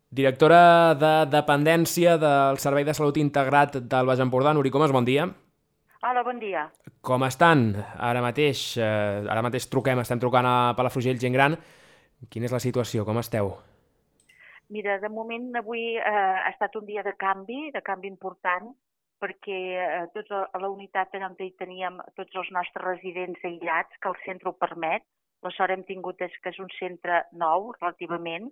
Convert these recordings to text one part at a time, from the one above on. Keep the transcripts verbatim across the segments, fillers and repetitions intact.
Directora de Dependència del Servei de Salut Integrat del Baix Empordà, Nuri Comas, bon dia. Hola, bon dia. Com estan ara mateix? Eh, ara mateix truquem, estem trucant a Palafrugell Gent Gran. Quina és la situació? Com esteu? Mira, de moment avui eh, ha estat un dia de canvi, de canvi important, perquè eh, tots a, a la unitat on hi teníem tots els nostres residents aïllats, que el centre ho permet. La sort hem tingut és que és un centre nou, relativament,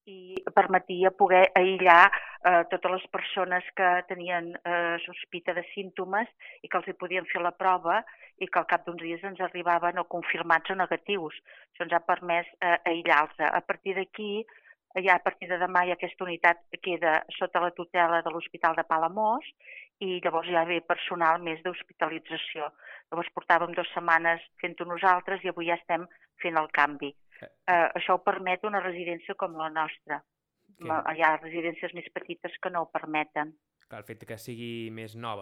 i permetia poder aïllar eh, totes les persones que tenien eh, sospita de símptomes i que els hi podien fer la prova i que al cap d'uns dies ens arribaven o confirmats o negatius. Això ens ha permès eh, aïllar-los. A partir d'aquí, ja a partir de demà, ja aquesta unitat queda sota la tutela de l'Hospital de Palamós i llavors ja ve personal més d'hospitalització. Llavors portàvem dues setmanes fent-ho nosaltres i avui ja estem fent el canvi. Eh, això ho permet una residència com la nostra. Que Hi ha residències més petites que no ho permeten. el fet que sigui més nova.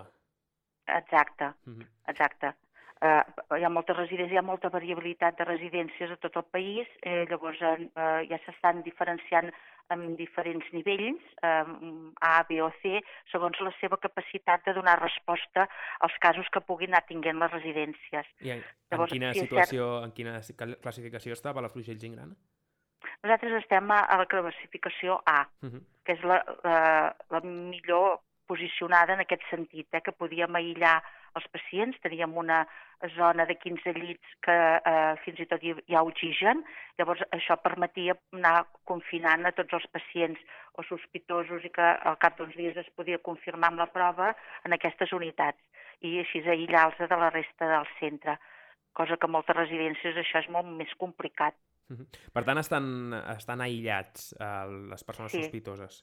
Exacte, Mm -hmm. exacte. Eh, hi ha moltes residències, hi ha molta variabilitat de residències a tot el país, eh, llavors eh, ja s'estan diferenciant en diferents nivells, eh, A, B o C, segons la seva capacitat de donar resposta als casos que puguin anar tinguent les residències. I en, Llavors, en quina sí, situació, en quina classificació està Palafrugell Gent Gran? nosaltres estem a, a la classificació A, Mm -hmm. que és la, la, la millor posicionada en aquest sentit, eh, que podíem aïllar els pacients, teníem una zona de quinze llits que eh, fins i tot hi, hi ha oxigen, llavors això permetia anar confinant a tots els pacients o sospitosos i que al cap d'uns dies es podia confirmar amb la prova en aquestes unitats i així aïllar-los de la resta del centre, cosa que a moltes residències això és molt més complicat. Mm -hmm. Per tant, estan, estan aïllats eh, les persones Sí. sospitoses.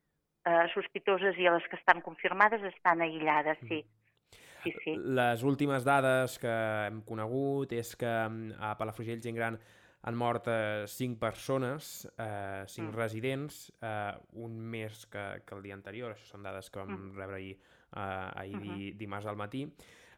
Uh, sospitoses i les que estan confirmades estan aïllades, sí. sí, sí. Les últimes dades que hem conegut és que a Palafrugell Gent Gran han mort eh, cinc persones, eh, cinc mm. residents, eh, un més que, que el dia anterior. Això són dades que vam mm. rebre ahir, eh, ahir uh -huh. dimarts al matí.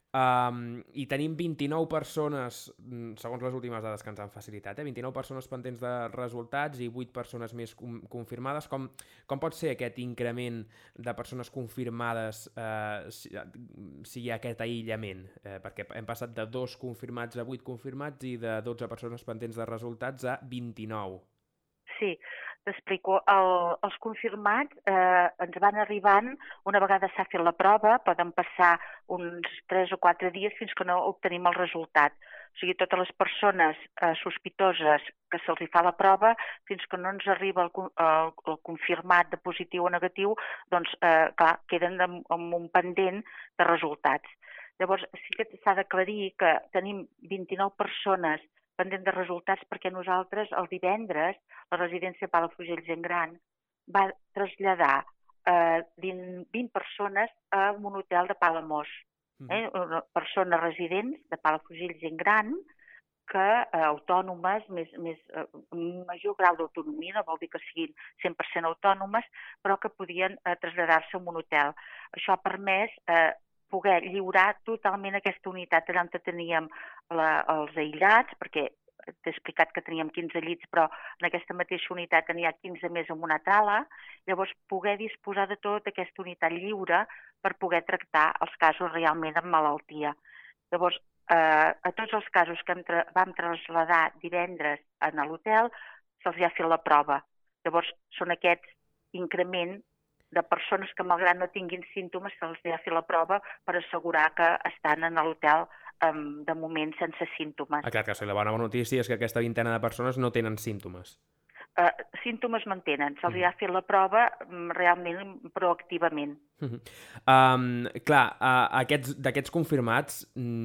Um, i tenim vint-i-nou persones, segons les últimes dades que ens han facilitat, eh? vint-i-nou persones pendents de resultats i vuit persones més com confirmades. Com, com pot ser aquest increment de persones confirmades eh, si, si hi ha aquest aïllament? Eh, perquè hem passat de dos confirmats a vuit confirmats i de dotze persones pendents de resultats a vint-i-nou. Sí, t'explico. El, els confirmats eh, ens van arribant una vegada s'ha fet la prova, poden passar uns tres o quatre dies fins que no obtenim el resultat. O sigui, totes les persones eh, sospitoses que se'ls fa la prova, fins que no ens arriba el, el, el confirmat de positiu o negatiu, doncs, eh, clar, queden amb, amb un pendent de resultats. Llavors, sí que s'ha d'aclarir que tenim vint-i-nou persones pendent de resultats perquè nosaltres el divendres la residència Palafrugell Gent Gran va traslladar eh, vint, vint persones a un hotel de Palamós. Eh? Una persones residents de Palafrugell Gent Gran que eh, autònomes, més, més, eh, un major grau d'autonomia, no vol dir que siguin cent per cent autònomes, però que podien eh, traslladar-se a un hotel. Això ha permès eh, poder lliurar totalment aquesta unitat allà on teníem la, els aïllats, perquè t'he explicat que teníem quinze llits, però en aquesta mateixa unitat n'hi ha quinze més en una tala, llavors poder disposar de tota aquesta unitat lliure per poder tractar els casos realment amb malaltia. Llavors, eh, a tots els casos que tra vam traslladar divendres a l'hotel, se'ls ha fet la prova. Llavors, són aquests increment de persones que, malgrat no tinguin símptomes, se'ls ha fet la prova per assegurar que estan en l'hotel um, de moment sense símptomes. Ah, clar, que la bona notícia és que aquesta vintena de persones no tenen símptomes. Uh, símptomes no en tenen, se'ls mm. ha fet la prova um, realment proactivament. Uh -huh. um, clar, uh, aquests, d'aquests confirmats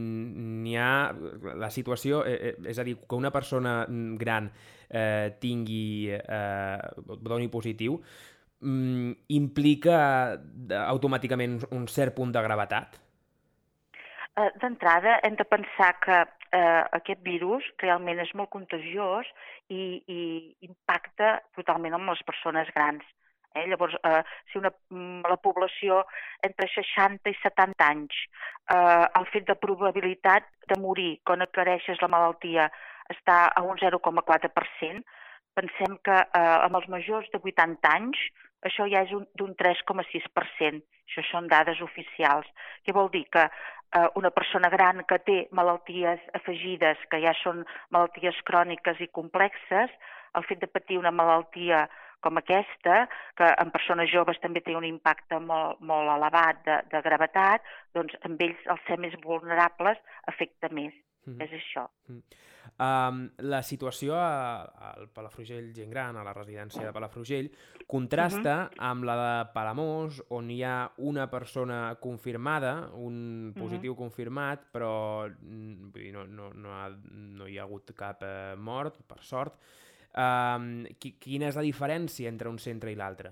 n'hi ha la situació, eh, és a dir, que una persona gran eh, tingui, eh, doni positiu, um, implica automàticament un cert punt de gravetat? Uh, D'entrada, hem de pensar que uh, aquest virus realment és molt contagiós i, i impacta totalment amb les persones grans. Eh? Llavors, eh, si una, la població entre seixanta i setanta anys, eh, el fet de probabilitat de morir quan aclareixes la malaltia està a un zero coma quatre per cent, pensem que eh, amb els majors de vuitanta anys això ja és d'un tres coma sis per cent. Això són dades oficials. Què vol dir? Que eh, una persona gran que té malalties afegides, que ja són malalties cròniques i complexes, el fet de patir una malaltia com aquesta, que en persones joves també té un impacte molt, molt elevat de, de gravetat, doncs amb ells, els ser més vulnerables, afecta més. Mm. És això. Mm. Um, la situació al Palafrugell Gent Gran, a la residència de Palafrugell, contrasta uh-huh. amb la de Palamós, on hi ha una persona confirmada, un positiu uh-huh. confirmat, però vull dir, no, no, no, ha, no hi ha hagut cap eh, mort, per sort. Um, quina és la diferència entre un centre i l'altre?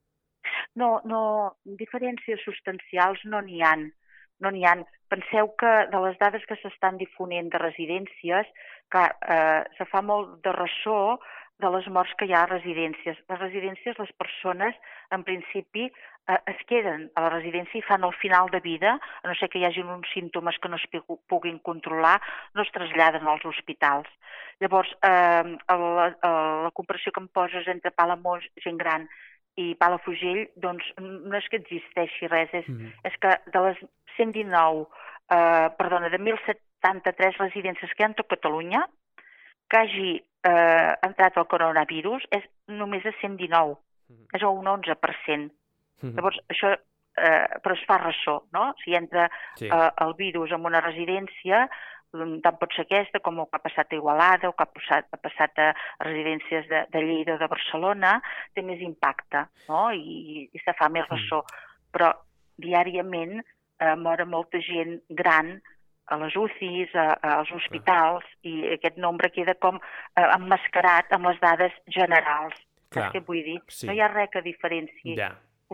No, no, diferències substancials no n'hi ha. No n'hi ha. Penseu que de les dades que s'estan difonent de residències, que eh, se fa molt de ressò de les morts que hi ha a residències. Les residències, les persones, en principi, eh, es queden a la residència i fan el final de vida, a no ser que hi hagi uns símptomes que no es puguin controlar, no es traslladen als hospitals. Llavors, eh, la, la comparació que em poses entre Palamós, Gent Gran i Palafrugell, doncs no és que existeixi res, és, mm-hmm. és que de les cent dinou, eh, perdona, de mil setanta-tres residències que hi ha a tot Catalunya, que hagi eh, entrat el coronavirus és només a cent dinou, mm-hmm. és un onze per cent. Mm-hmm. Llavors, això, eh, però es fa ressò, no? Si entra sí. eh, el virus en una residència, tant pot ser aquesta com el que ha passat a Igualada o que ha passat, ha passat a residències de, de Lleida o de Barcelona, té més impacte, no? I, i se fa més ressò. Però diàriament eh, mor molta gent gran a les U C Is, a, als hospitals, i aquest nombre queda com eh, emmascarat amb les dades generals. Clar. Saps què vull dir? Sí. No hi ha res que diferenciï. Ja,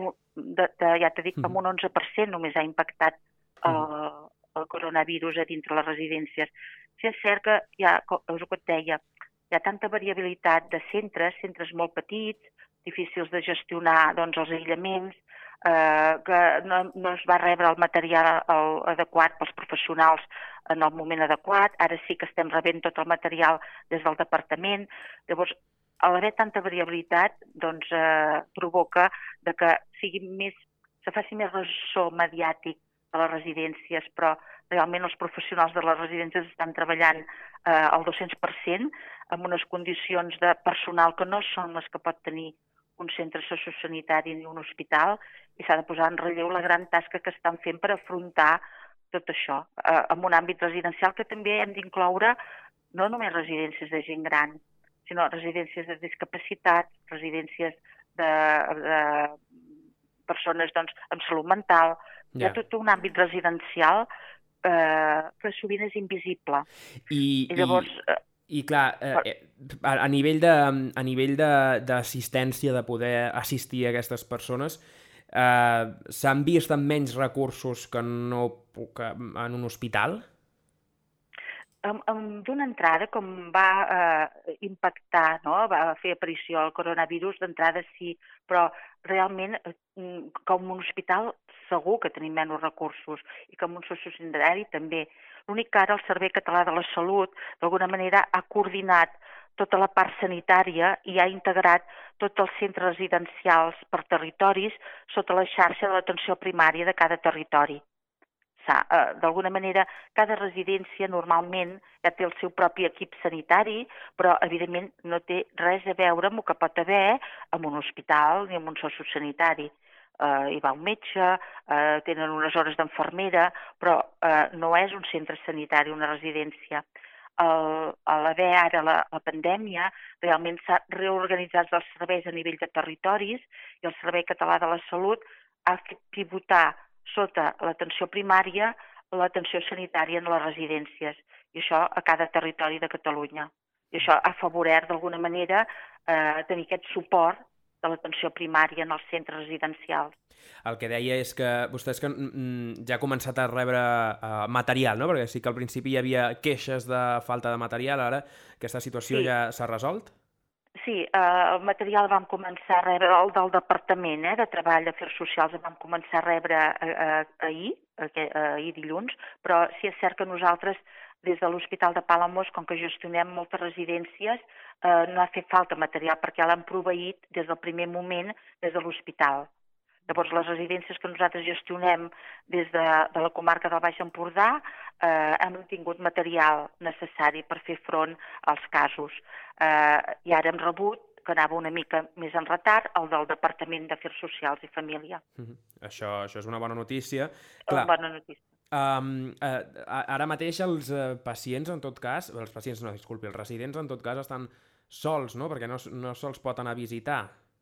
de, de, ja t'he dit, com un onze per cent només ha impactat el, el coronavirus a dintre les residències. Sí, és cert que hi ha, és el que et deia, hi ha tanta variabilitat de centres, centres molt petits, difícils de gestionar doncs, els aïllaments, eh, que no, no es va rebre el material el, adequat pels professionals en el moment adequat. Ara sí que estem rebent tot el material des del departament. Llavors, al haver tanta variabilitat, doncs, eh, provoca de que sigui més, se faci més ressò mediàtic a les residències, però realment els professionals de les residències estan treballant eh, al dos-cents per cent amb unes condicions de personal que no són les que pot tenir un centre sociosanitari ni un hospital, i s'ha de posar en relleu la gran tasca que estan fent per afrontar tot això eh, en un àmbit residencial que també hem d'incloure no només residències de gent gran, sinó residències de discapacitat, residències de, de persones doncs, amb salut mental. Yeah. Hi ha tot un àmbit residencial eh, que sovint és invisible. I, I llavors... I, i clar, eh, a, a nivell de, a nivell d'assistència, de, de poder assistir a aquestes persones, eh, s'han vist amb menys recursos que, no, que en un hospital? D'una entrada, com va eh, impactar, no? Va fer aparició el coronavirus, d'entrada sí, però realment com un hospital segur que tenim menys recursos i com un sociosanitari també. L'únic que ara el Servei Català de la Salut d'alguna manera ha coordinat tota la part sanitària i ha integrat tots els centres residencials per territoris sota la xarxa de l'atenció primària de cada territori. D'alguna manera, cada residència normalment ja té el seu propi equip sanitari, però evidentment no té res a veure amb el que pot haver en un hospital ni en un sociosanitari. Uh, hi va un metge, uh, tenen unes hores d'enfermera, però uh, no és un centre sanitari, una residència. El, a l'haver ara la, la pandèmia, realment s'ha reorganitzat els serveis a nivell de territoris i el Servei Català de la Salut ha fet pivotar sota l'atenció primària l'atenció sanitària en les residències, i això a cada territori de Catalunya. I això ha afavorit d'alguna manera eh, tenir aquest suport de l'atenció primària en els centres residencials. El que deia és que vostès que, mm, ja ha començat a rebre uh, material, no? Perquè sí que al principi hi havia queixes de falta de material, ara aquesta situació sí. ja s'ha resolt? Sí, eh, el material vam començar a rebre, el del Departament eh, de Treball i Afers Socials el vam començar a rebre eh, eh, ahir, eh, ahir dilluns, però sí és cert que nosaltres des de l'Hospital de Palamós, com que gestionem moltes residències, eh, no ha fet falta material perquè l'han proveït des del primer moment des de l'hospital. Llavors, les residències que nosaltres gestionem des de, de la comarca del Baix Empordà eh, hem tingut material necessari per fer front als casos. Eh, I ara hem rebut, que anava una mica més en retard, el del Departament d'Afers Socials i Família. Mm-hmm. Això, això és una bona notícia. Clar, una bona notícia. Um, uh, ara mateix els uh, pacients, en tot cas, els pacients, no, disculpi, els residents, en tot cas, estan sols, no? Perquè no, no se'ls pot anar a visitar.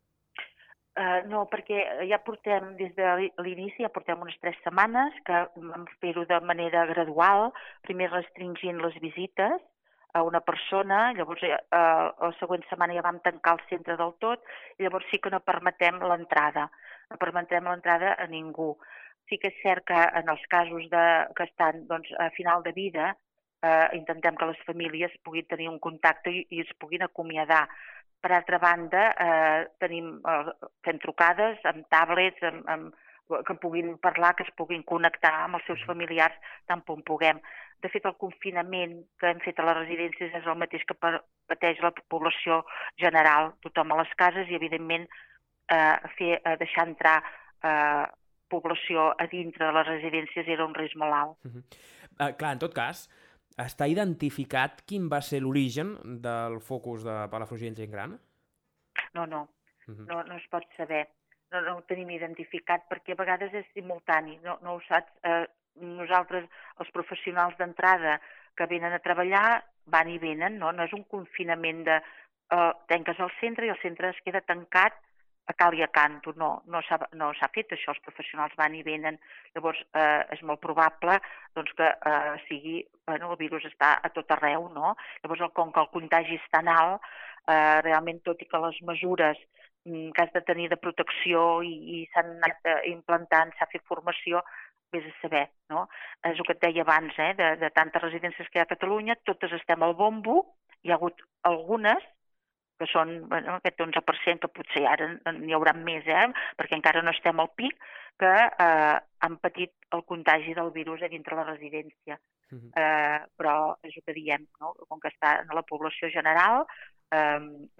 Uh, no, perquè ja portem, des de l'inici, ja portem unes tres setmanes que vam fer-ho de manera gradual, primer restringint les visites a una persona, llavors uh, la següent setmana ja vam tancar el centre del tot, i llavors sí que no permetem l'entrada, no permetem l'entrada a ningú. Sí que és cert que en els casos de, que estan doncs, a final de vida, eh, intentem que les famílies puguin tenir un contacte i, i es puguin acomiadar. Per altra banda, eh, tenim, eh, fem trucades amb tablets, amb, amb, que puguin parlar, que es puguin connectar amb els seus familiars tant com puguem. De fet, el confinament que hem fet a les residències és el mateix que pateix la població general, tothom a les cases i, evidentment, eh, fer, eh, deixar entrar eh, població a dintre de les residències era un risc molt alt. Uh-huh. uh, clar, en tot cas, està identificat quin va ser l'origen del focus de Palafrugell Gent Gran? No, no, uh-huh. no, no es pot saber. No, no ho tenim identificat perquè a vegades és simultani, no, no ho saps. Eh, nosaltres, els professionals d'entrada que venen a treballar, van i venen, no? No és un confinament de eh, tanques al centre i el centre es queda tancat a cal i a canto. No, no s'ha no s'ha fet això, els professionals van i venen. Llavors eh, és molt probable doncs, que eh, sigui, bueno, el virus està a tot arreu, no? Llavors, com que el contagi és tan alt, eh, realment, tot i que les mesures mm, que has de tenir de protecció i, i s'han anat eh, implantant, s'ha fet formació, vés a saber, no? És el que et deia abans, eh, de, de tantes residències que hi ha a Catalunya, totes estem al bombo, hi ha hagut algunes que són, bueno, aquest onze per cent, que potser ara n'hi haurà més, eh? Perquè encara no estem al pic, que eh, han patit el contagi del virus a dintre la residència. Uh-huh. eh, però és el que diem, no? Com que està en la població general, eh,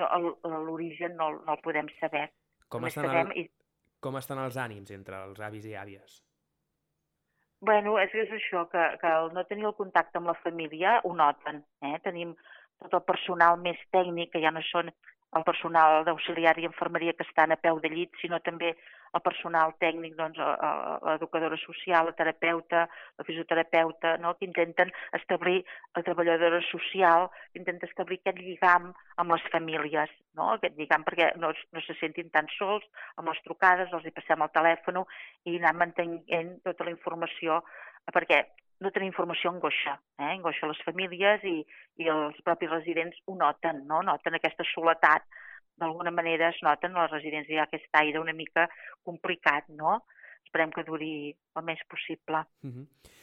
l'origen no, no el podem saber. Com estan, el, i... com estan els ànims entre els avis i àvies? Bueno, és, és això, que, que el no tenir el contacte amb la família ho noten, eh? Tenim tot el personal més tècnic, que ja no són el personal d'auxiliar i infermeria que estan a peu de llit, sinó també el personal tècnic, doncs, l'educadora social, la terapeuta, la fisioterapeuta, no? Que intenten establir, la treballadora social, que intenta establir aquest lligam amb les famílies, no? Aquest lligam perquè no, no se sentin tan sols, amb les trucades, els hi passem el telèfon i anar mantenint tota la informació, perquè no tenir informació angoixa, eh? Angoixa les famílies i, i els propis residents ho noten, no? Noten aquesta soledat, d'alguna manera es noten, a les residències hi ha aquest aire una mica complicat, no? Esperem que duri el més possible. Uh-huh.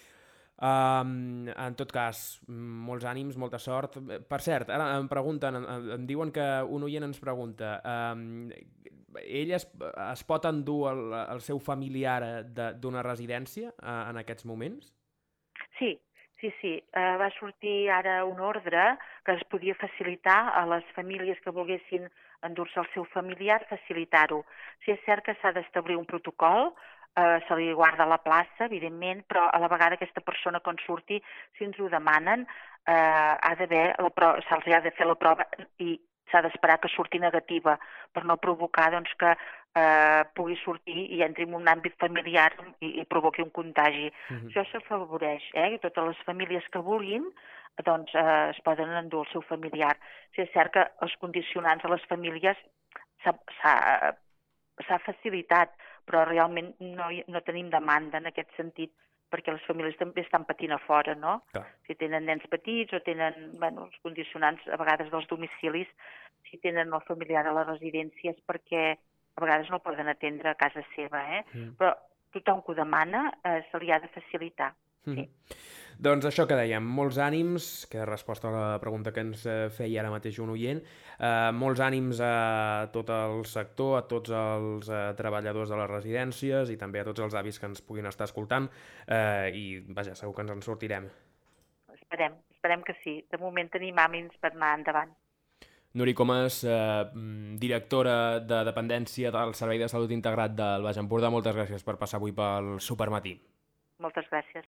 um, en tot cas, molts ànims, molta sort. Per cert, ara em pregunten, em, em diuen que un oient ens pregunta, um, ell es, es pot endur el, el seu familiar d'una residència uh, en aquests moments? Sí, sí, sí. Uh, va sortir ara una ordre que es podia facilitar a les famílies que volguessin endur-se el seu familiar, facilitar-ho. Sí, és cert que s'ha d'establir un protocol, uh, se li guarda la plaça, evidentment, però a la vegada aquesta persona quan surti, si ens ho demanen, uh, ha d'haver se'ls ha de fer la prova i s'ha d'esperar que surti negativa per no provocar doncs, que eh, pugui sortir i entri en un àmbit familiar i, i provoqui un contagi. Uh-huh. Això s'afavoreix, eh? Totes les famílies que vulguin doncs, eh, es poden endur el seu familiar. Si és cert que els condicionants a les famílies s'ha facilitat, però realment no, no tenim demanda en aquest sentit, perquè les famílies també estan patint a fora, no? Clar. Si tenen nens petits o tenen, bueno, els condicionants a vegades dels domicilis, si tenen el familiar a les residències, perquè a vegades no poden atendre a casa seva, eh? Mm. Però tothom que ho demana eh, se li ha de facilitar. Mm. Sí. Doncs això que dèiem, molts ànims, que és resposta a la pregunta que ens feia ara mateix un oient, eh, molts ànims a tot el sector, a tots els eh, treballadors de les residències i també a tots els avis que ens puguin estar escoltant eh, i, vaja, segur que ens en sortirem. Esperem, esperem que sí. De moment tenim ànims per anar endavant. Nuri Comas, eh, directora de Dependència del Servei de Salut Integrat del Baix Empordà, moltes gràcies per passar avui pel Supermatí. Moltes gràcies.